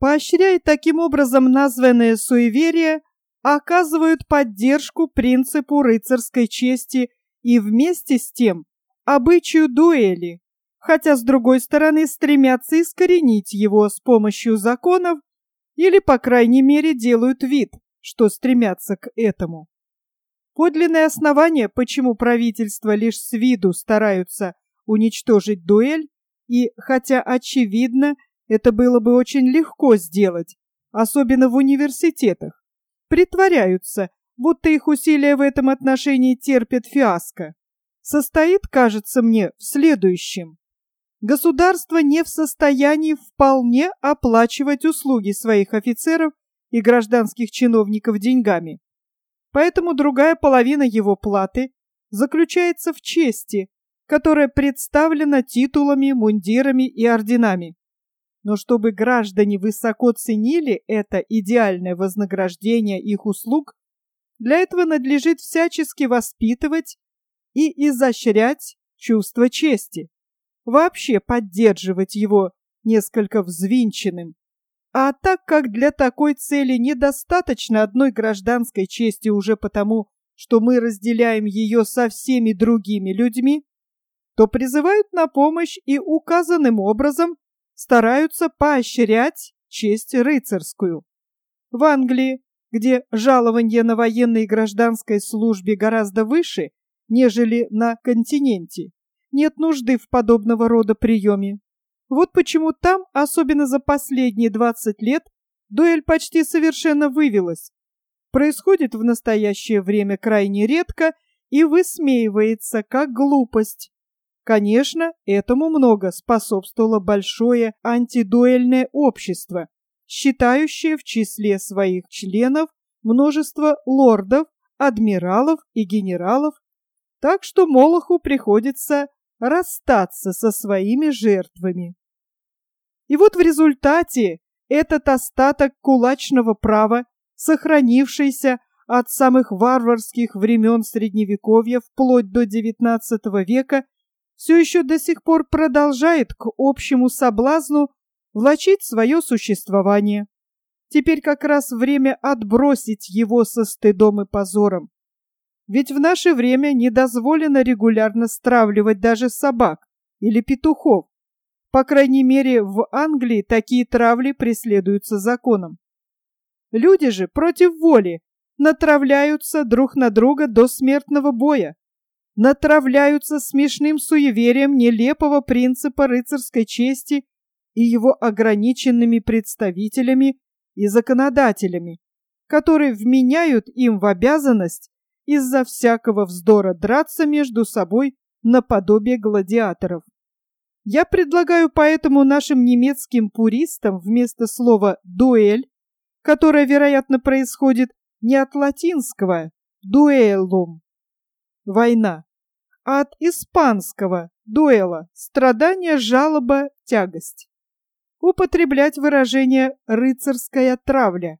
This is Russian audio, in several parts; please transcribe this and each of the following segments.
поощряет таким образом названное суеверие, оказывают поддержку принципу рыцарской чести и вместе с тем обычаю дуэли, хотя с другой стороны стремятся искоренить его с помощью законов или, по крайней мере, делают вид, что стремятся к этому. Подлинное основание, почему правительства лишь с виду стараются уничтожить дуэль, и, хотя очевидно, это было бы очень легко сделать, особенно в университетах, притворяются, будто их усилия в этом отношении терпят фиаско, состоит, кажется мне, в следующем. Государство не в состоянии вполне оплачивать услуги своих офицеров и гражданских чиновников деньгами. Поэтому другая половина его платы заключается в чести, которая представлена титулами, мундирами и орденами. Но чтобы граждане высоко ценили это идеальное вознаграждение их услуг, для этого надлежит всячески воспитывать и изощрять чувство чести, вообще поддерживать его несколько взвинченным. А так как для такой цели недостаточно одной гражданской чести уже потому, что мы разделяем ее со всеми другими людьми, то призывают на помощь и указанным образом стараются поощрять честь рыцарскую. В Англии, где жалование на военной и гражданской службе гораздо выше, нежели на континенте, нет нужды в подобного рода приеме. Вот почему там, особенно за последние 20 лет, дуэль почти совершенно вывелась. Происходит в настоящее время крайне редко и высмеивается как глупость. Конечно, этому много способствовало большое антидуэльное общество, считающее в числе своих членов множество лордов, адмиралов и генералов, так что Молоху приходится расстаться со своими жертвами. И вот в результате этот остаток кулачного права, сохранившийся от самых варварских времен Средневековья вплоть до XIX века, все еще до сих пор продолжает к общему соблазну влачить свое существование. Теперь как раз время отбросить его со стыдом и позором. Ведь в наше время не дозволено регулярно стравливать даже собак или петухов. По крайней мере, в Англии такие травли преследуются законом. Люди же против воли натравляются друг на друга до смертного боя, натравляются смешным суеверием нелепого принципа рыцарской чести и его ограниченными представителями и законодателями, которые вменяют им в обязанность из-за всякого вздора драться между собой наподобие гладиаторов. Я предлагаю поэтому нашим немецким пуристам вместо слова «дуэль», которое, вероятно, происходит не от латинского «дуэллум» — война, а от испанского «дуэла» — страдание, жалоба, тягость, употреблять выражение «рыцарская травля».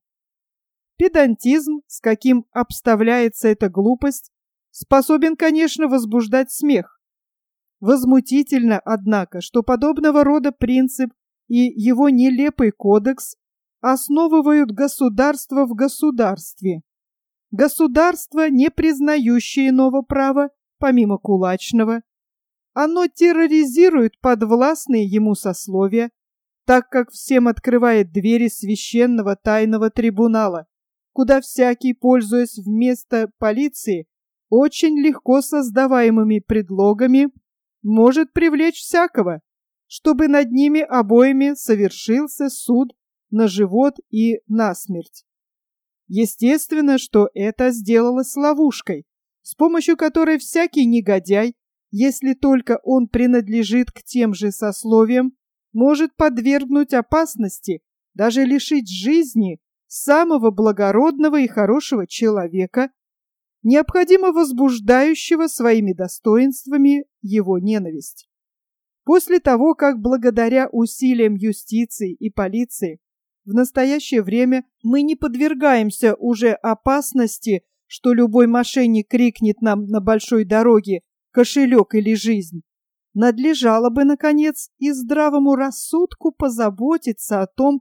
Педантизм, с каким обставляется эта глупость, способен, конечно, возбуждать смех. Возмутительно, однако, что подобного рода принцип и его нелепый кодекс основывают государство в государстве. Государство, не признающее иного права, помимо кулачного, оно терроризирует подвластные ему сословия, так как всем открывает двери священного тайного трибунала, куда всякий, пользуясь вместо полиции очень легко создаваемыми предлогами, может привлечь всякого, чтобы над ними обоими совершился суд на живот и на смерть. Естественно, что это сделалось ловушкой, с помощью которой всякий негодяй, если только он принадлежит к тем же сословиям, может подвергнуть опасности, даже лишить жизни самого благородного и хорошего человека, необходимо возбуждающего своими достоинствами его ненависть. После того, как благодаря усилиям юстиции и полиции в настоящее время мы не подвергаемся уже опасности, что любой мошенник крикнет нам на большой дороге «кошелек или жизнь», надлежало бы, наконец, и здравому рассудку позаботиться о том,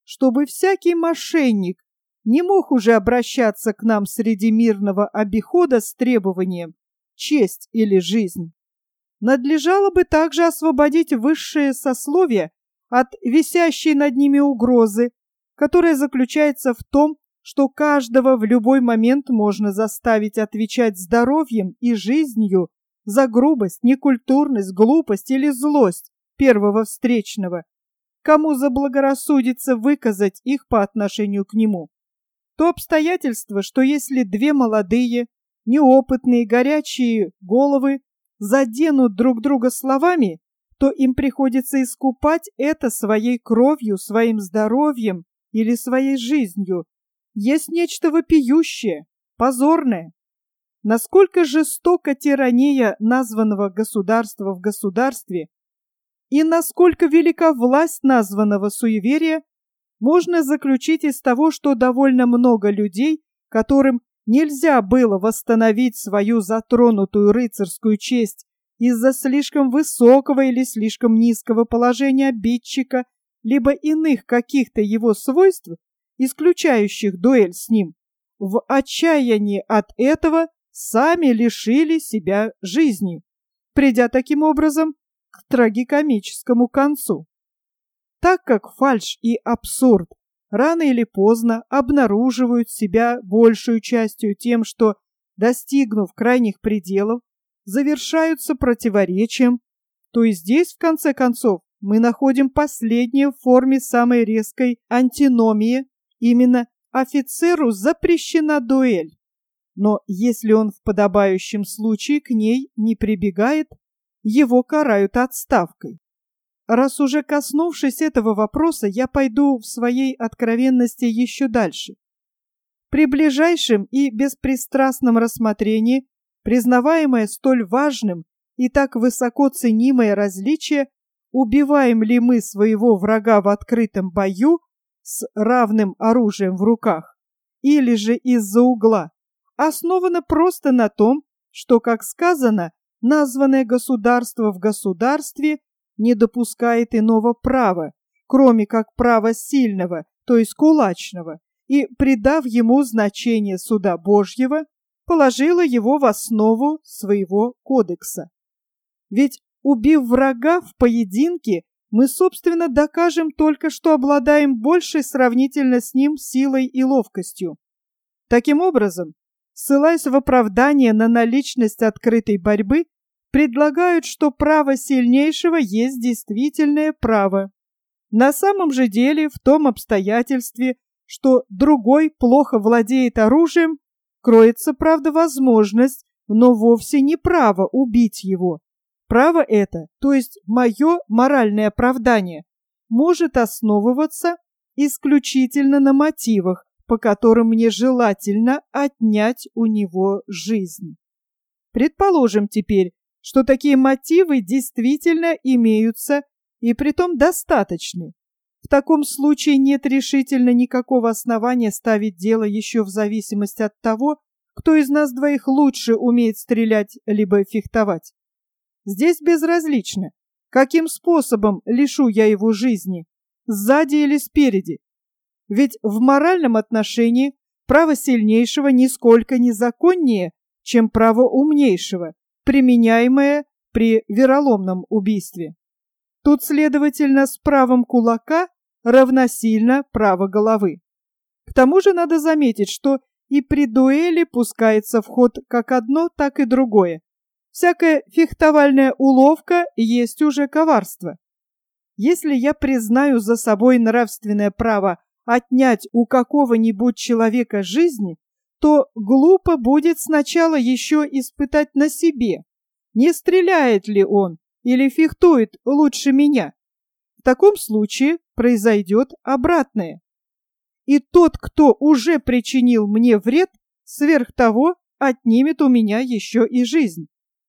чтобы всякий мошенник не мог уже обращаться к нам среди мирного обихода с требованием честь или жизнь. Надлежало бы также освободить высшее сословие от висящей над ними угрозы, которая заключается в том, что каждого в любой момент можно заставить отвечать здоровьем и жизнью за грубость, некультурность, глупость или злость первого встречного, кому заблагорассудится выказать их по отношению к нему. То обстоятельство, что если две молодые, неопытные, горячие головы заденут друг друга словами, то им приходится искупать это своей кровью, своим здоровьем или своей жизнью, есть нечто вопиющее, позорное. Насколько жестока тирания названного государства в государстве и насколько велика власть названного суеверия, можно заключить из того, что довольно много людей, которым нельзя было восстановить свою затронутую рыцарскую честь из-за слишком высокого или слишком низкого положения обидчика, либо иных каких-то его свойств, исключающих дуэль с ним, в отчаянии от этого сами лишили себя жизни, придя таким образом к трагикомическому концу. Так как фальшь и абсурд рано или поздно обнаруживают себя большую частью тем, что, достигнув крайних пределов, завершаются противоречием, то и здесь, в конце концов, мы находим последнее в форме самой резкой антиномии. Именно офицеру запрещена дуэль, но если он в подобающем случае к ней не прибегает, его карают отставкой. Раз уже коснувшись этого вопроса, я пойду в своей откровенности еще дальше. При ближайшем и беспристрастном рассмотрении, признаваемое столь важным и так высоко ценимое различие, убиваем ли мы своего врага в открытом бою с равным оружием в руках, или же из-за угла, основано просто на том, что, как сказано, названное государство в государстве не допускает иного права, кроме как права сильного, то есть кулачного, и, придав ему значение суда Божьего, положило его в основу своего кодекса. Ведь, убив врага в поединке, мы, собственно, докажем только, что обладаем большей сравнительно с ним силой и ловкостью. Таким образом, ссылаясь в оправдание на наличность открытой борьбы, предлагают, что право сильнейшего есть действительное право. На самом же деле, в том обстоятельстве, что другой плохо владеет оружием, кроется, правда, возможность, но вовсе не право убить его. Право это, то есть мое моральное оправдание, может основываться исключительно на мотивах, по которым мне желательно отнять у него жизнь. Предположим теперь, что такие мотивы действительно имеются и притом достаточны. В таком случае нет решительно никакого основания ставить дело еще в зависимости от того, кто из нас двоих лучше умеет стрелять либо фехтовать. Здесь безразлично, каким способом лишу я его жизни, сзади или спереди. Ведь в моральном отношении право сильнейшего нисколько не законнее, чем право умнейшего, применяемое при вероломном убийстве. Тут, следовательно, с правом кулака равносильно право головы. К тому же надо заметить, что и при дуэли пускается в ход как одно, так и другое. Всякая фехтовальная уловка есть уже коварство. Если я признаю за собой нравственное право отнять у какого-нибудь человека жизнь, то глупо будет сначала еще испытать на себе, не стреляет ли он или фехтует лучше меня. В таком случае произойдет обратное. И тот, кто уже причинил мне вред, сверх того отнимет у меня еще и жизнь.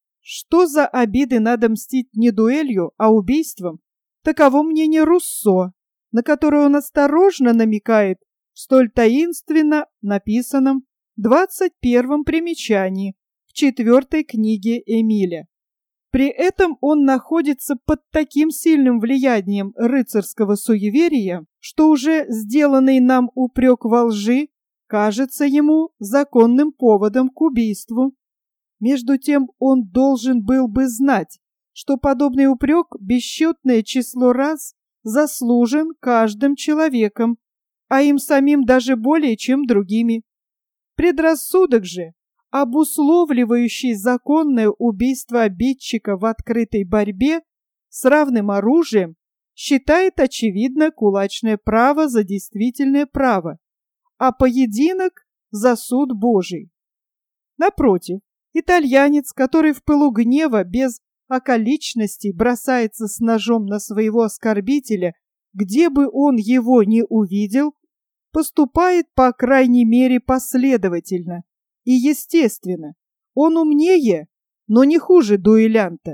Что за обиды надо мстить не дуэлью, а убийством? Таково мнение Руссо, на которое он осторожно намекает в столь таинственно написанном 21-м примечании в 4-й книге Эмиля. При этом он находится под таким сильным влиянием рыцарского суеверия, что уже сделанный нам упрек во лжи кажется ему законным поводом к убийству. Между тем он должен был бы знать, что подобный упрек бесчетное число раз заслужен каждым человеком, а им самим даже более, чем другими. Предрассудок же, обусловливающий законное убийство обидчика в открытой борьбе с равным оружием, считает очевидно кулачное право за действительное право, а поединок за суд Божий. Напротив, итальянец, который в пылу гнева без околичностей бросается с ножом на своего оскорбителя, где бы он его ни увидел, поступает по крайней мере последовательно и естественно. Он умнее, но не хуже дуэлянта.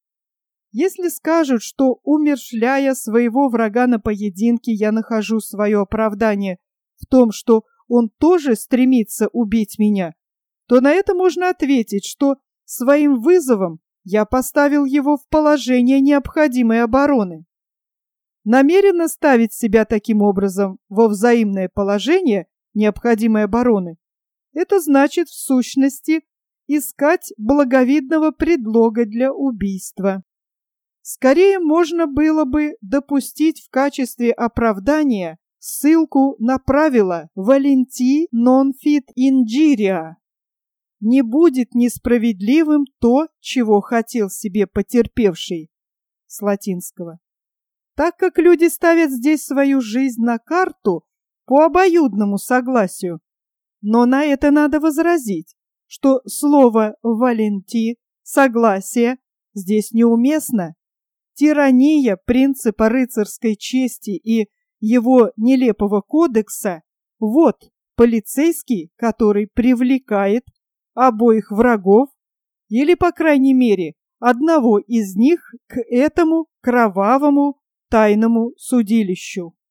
Если скажут, что, умерщвляя своего врага на поединке, я нахожу свое оправдание в том, что он тоже стремится убить меня, то на это можно ответить, что своим вызовом я поставил его в положение необходимой обороны. Намеренно ставить себя таким образом во взаимное положение необходимой обороны — это значит, в сущности, искать благовидного предлога для убийства. Скорее можно было бы допустить в качестве оправдания ссылку на правило «Valenti non fit injuria». Не будет несправедливым то, чего хотел себе потерпевший, с латинского. Так как люди ставят здесь свою жизнь на карту по обоюдному согласию, но на это надо возразить, что слово «валенти» — «согласие» здесь неуместно. Тирания принципа рыцарской чести и его нелепого кодекса — вот полицейский, который привлекает обоих врагов, или, по крайней мере, одного из них к этому кровавому тайному судилищу.